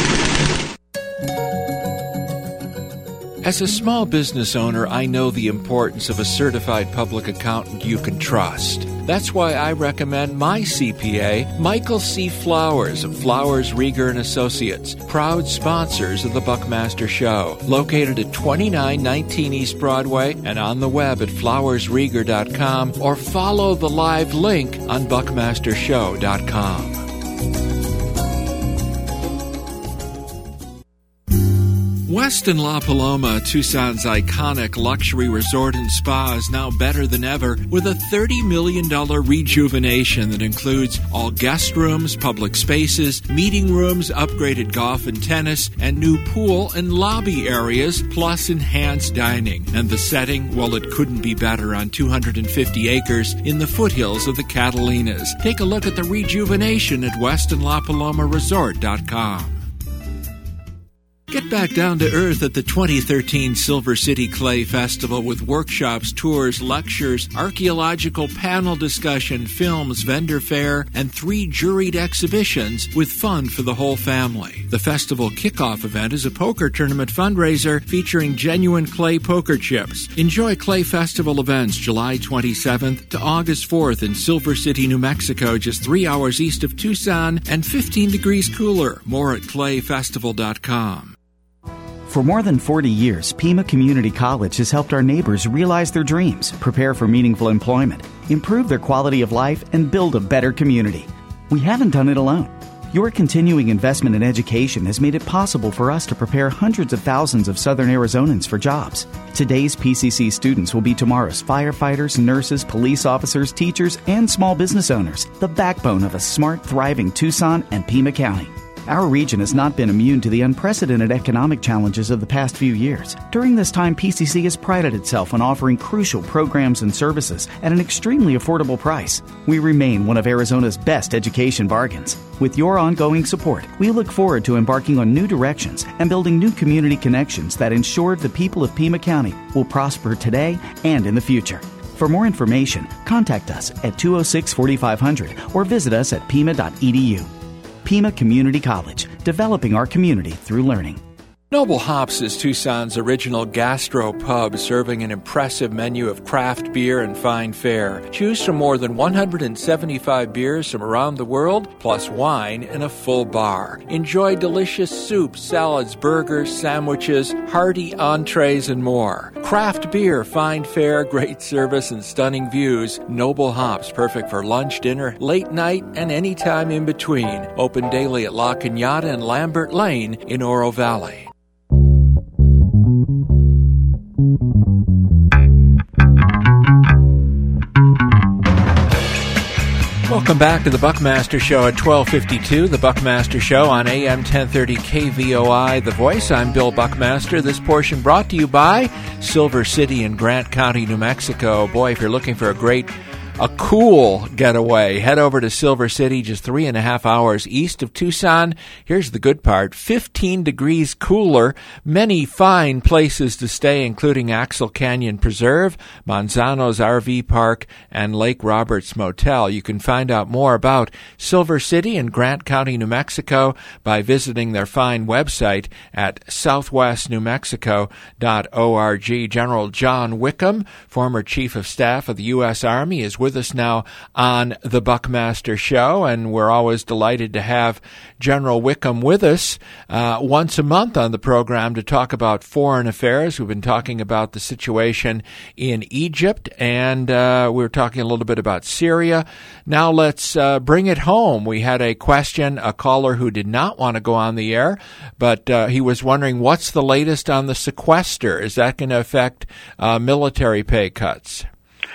As a small business owner, I know the importance of a certified public accountant you can trust. That's why I recommend my CPA, Michael C. Flowers of Flowers, Rieger & Associates, proud sponsors of the Buckmaster Show. Located at 2919 East Broadway and on the web at flowersrieger.com, or follow the live link on buckmastershow.com. Westin La Paloma, Tucson's iconic luxury resort and spa, is now better than ever with a $30 million rejuvenation that includes all guest rooms, public spaces, meeting rooms, upgraded golf and tennis, and new pool and lobby areas, plus enhanced dining. And the setting, well, it couldn't be better on 250 acres in the foothills of the Catalinas. Take a look at the rejuvenation at WestinLaPalomaResort.com. Get back down to earth at the 2013 Silver City Clay Festival with workshops, tours, lectures, archaeological panel discussion, films, vendor fair, and 3 juried exhibitions with fun for the whole family. The festival kickoff event is a poker tournament fundraiser featuring genuine clay poker chips. Enjoy Clay Festival events July 27th to August 4th in Silver City, New Mexico, just 3 hours east of Tucson and 15 degrees cooler. More at clayfestival.com. For more than 40 years, Pima Community College has helped our neighbors realize their dreams, prepare for meaningful employment, improve their quality of life, and build a better community. We haven't done it alone. Your continuing investment in education has made it possible for us to prepare hundreds of thousands of Southern Arizonans for jobs. Today's PCC students will be tomorrow's firefighters, nurses, police officers, teachers, and small business owners, the backbone of a smart, thriving Tucson and Pima County. Our region has not been immune to the unprecedented economic challenges of the past few years. During this time, PCC has prided itself on offering crucial programs and services at an extremely affordable price. We remain one of Arizona's best education bargains. With your ongoing support, we look forward to embarking on new directions and building new community connections that ensure the people of Pima County will prosper today and in the future. For more information, contact us at 206-4500 or visit us at pima.edu. Pima Community College, developing our community through learning. Noble Hops is Tucson's original gastro pub, serving an impressive menu of craft beer and fine fare. Choose from more than 175 beers from around the world, plus wine and a full bar. Enjoy delicious soups, salads, burgers, sandwiches, hearty entrees, and more. Craft beer, fine fare, great service, and stunning views. Noble Hops, perfect for lunch, dinner, late night, and any time in between. Open daily at La Cañada and Lambert Lane in Oro Valley. Welcome back to the Buckmaster Show at 12:52. The Buckmaster Show on AM 1030 KVOI, The Voice. I'm Bill Buckmaster. This portion brought to you by Silver City in Grant County, New Mexico. Boy, if you're looking for a cool getaway, head over to Silver City, just 3.5 hours east of Tucson. Here's the good part, 15 degrees cooler, many fine places to stay, including Axel Canyon Preserve, Manzano's RV Park, and Lake Roberts Motel. You can find out more about Silver City in Grant County, New Mexico by visiting their fine website at southwestnewmexico.org. General John Wickham, former Chief of Staff of the U.S. Army, is with us now on the Buckmaster Show, and we're always delighted to have General Wickham with us once a month on the program to talk about foreign affairs. We've been talking about the situation in Egypt, and we were talking a little bit about Syria. Now let's bring it home. We had a question, a caller who did not want to go on the air, but he was wondering what's the latest on the sequester. Is that going to affect military pay cuts?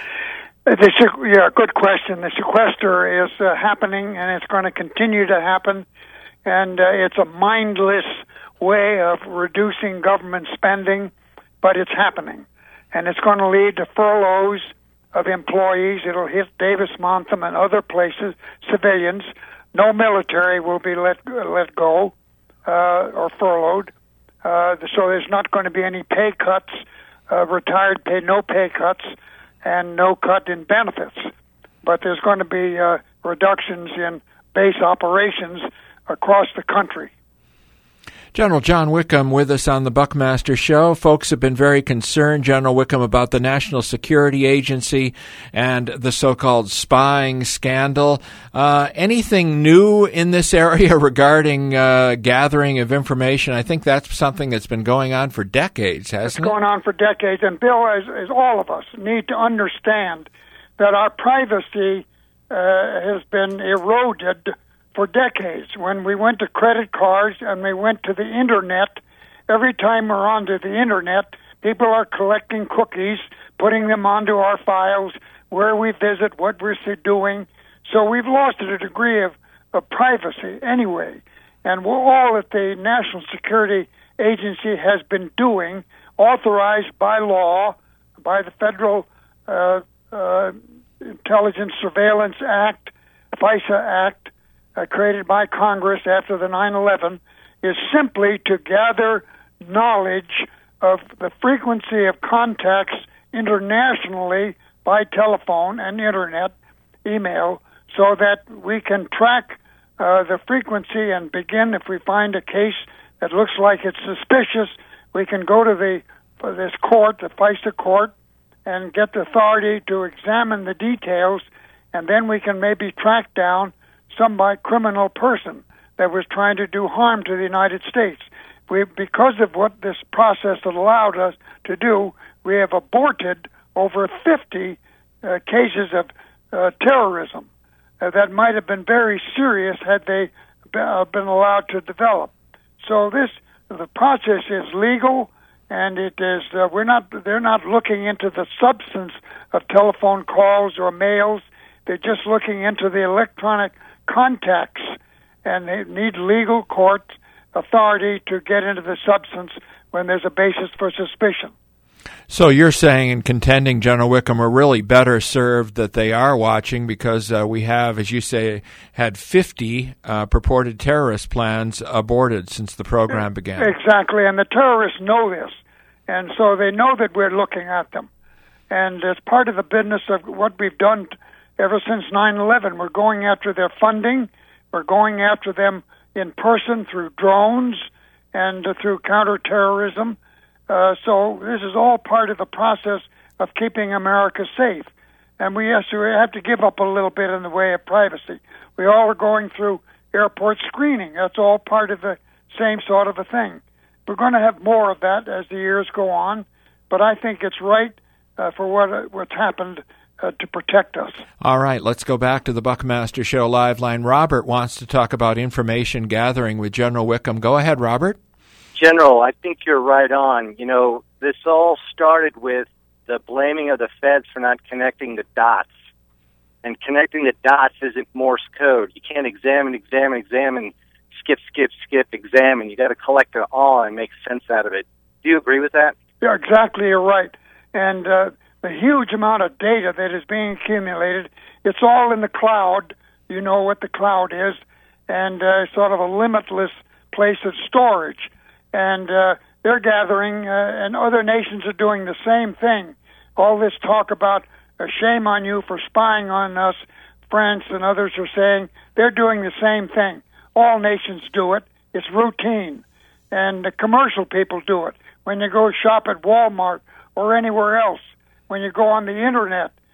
Good question. The sequester is happening, and it's going to continue to happen, and it's a mindless way of reducing government spending, but it's happening, and it's going to lead to furloughs of employees. It'll hit Davis-Monthan and other places, civilians. No military will be let go or furloughed. So there's not going to be any pay cuts, retired pay, no pay cuts, and no cut in benefits. But there's going to be reductions in base operations across the country. General John Wickham with us on the Buckmaster Show. Folks have been very concerned, General Wickham, about the National Security Agency and the so-called spying scandal. Anything new in this area regarding gathering of information? I think that's something that's been going on for decades, hasn't it? It's going on for decades, and Bill, as all of us, need to understand that our privacy has been eroded for decades. When we went to credit cards and we went to the Internet, every time we're onto the Internet, people are collecting cookies, putting them onto our files, where we visit, what we're doing. So we've lost a degree of privacy anyway. And all that the National Security Agency has been doing, authorized by law, by the Federal Intelligence Surveillance Act, FISA Act, created by Congress after the 9/11, is simply to gather knowledge of the frequency of contacts internationally by telephone and Internet, email, so that we can track the frequency and begin, if we find a case that looks like it's suspicious, we can go to this court, the FISA court, and get the authority to examine the details, and then we can maybe track down some criminal person that was trying to do harm to the United States. Because of what this process allowed us to do, we have aborted over 50 cases of terrorism that might have been very serious had they been allowed to develop. So the process is legal, and it is. They're not looking into the substance of telephone calls or mails. They're just looking into the electronic contacts, and they need legal court authority to get into the substance when there's a basis for suspicion. So you're saying and contending, General Wickham, we're really better served that they are watching because we have, as you say, had 50 purported terrorist plans aborted since the program began. Exactly, and the terrorists know this, and so they know that we're looking at them. And as part of the business of what we've done ever since 9/11, we're going after their funding. We're going after them in person through drones and through counterterrorism. So this is all part of the process of keeping America safe. And we have to give up a little bit in the way of privacy. We all are going through airport screening. That's all part of the same sort of a thing. We're going to have more of that as the years go on, but I think it's right for what's happened to protect us. All right, let's go back to the Buckmaster Show live line. Robert wants to talk about information gathering with General Wickham. Go ahead, Robert. General, I think you're right on. You know, this all started with the blaming of the feds for not connecting the dots. And connecting the dots isn't Morse code. You can't examine, skip, examine. You got to collect it all and make sense out of it. Do you agree with that? Yeah, exactly. You're right. And the huge amount of data that is being accumulated, it's all in the cloud. You know what the cloud is, and sort of a limitless place of storage. And they're gathering, and other nations are doing the same thing. All this talk about shame on you for spying on us, France and others are saying they're doing the same thing. All nations do it. It's routine. And the commercial people do it. When you go shop at Walmart or anywhere else, when you go on the Internet,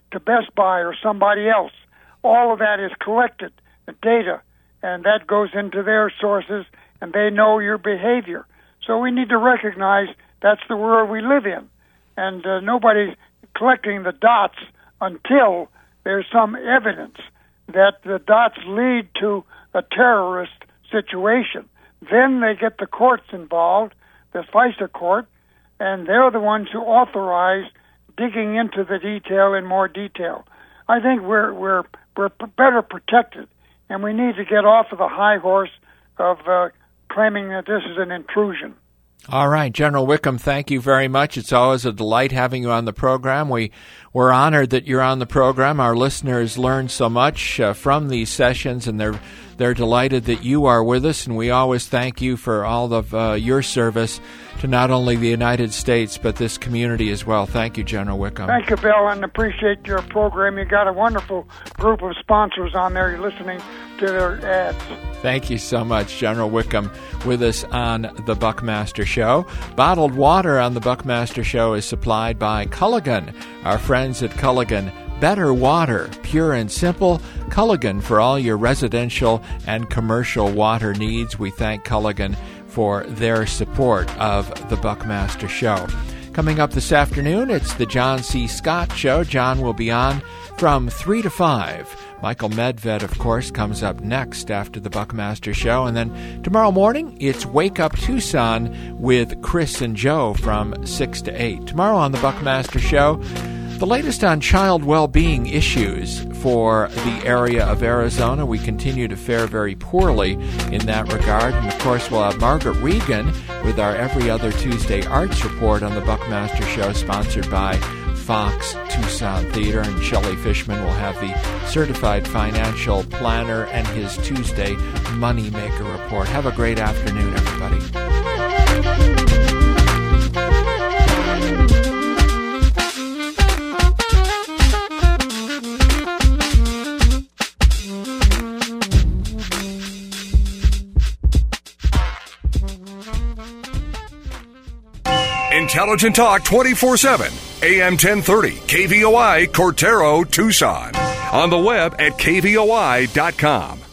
to Best Buy or somebody else. All of that is collected, the data, and that goes into their sources, and they know your behavior. So we need to recognize that's the world we live in, and nobody's collecting the dots until there's some evidence that the dots lead to a terrorist situation. Then they get the courts involved, the FISA court, and they're the ones who authorize digging into the detail in more detail. I think we're better protected, and we need to get off of the high horse of claiming that this is an intrusion. All right, General Wickham, thank you very much. It's always a delight having you on the program. We're honored that you're on the program. Our listeners learn so much from these sessions, and they're delighted that you are with us, and we always thank you for all of your service to not only the United States, but this community as well. Thank you, General Wickham. Thank you, Bill, and appreciate your program. You got a wonderful group of sponsors on there. You're listening to their ads. Thank you so much, General Wickham, with us on the Buckmaster Show. Bottled water on the Buckmaster Show is supplied by Culligan, our friends at Culligan. Better water, pure and simple. Culligan for all your residential and commercial water needs. We thank Culligan for their support of the Buckmaster Show. Coming up this afternoon, it's the John C. Scott Show. John will be on from 3 to 5. Michael Medved, of course, comes up next after the Buckmaster Show. And then tomorrow morning, it's Wake Up Tucson with Chris and Joe from 6 to 8. Tomorrow on the Buckmaster Show, the latest on child well-being issues for the area of Arizona. We continue to fare very poorly in that regard. And, of course, we'll have Margaret Regan with our Every Other Tuesday Arts Report on the Buckmaster Show, sponsored by Fox Tucson Theater. And Shelley Fishman will have the Certified Financial Planner and his Tuesday Moneymaker Report. Have a great afternoon, everybody. Intelligent Talk 24/7, AM 1030, KVOI, Cortero, Tucson. On the web at kvoi.com.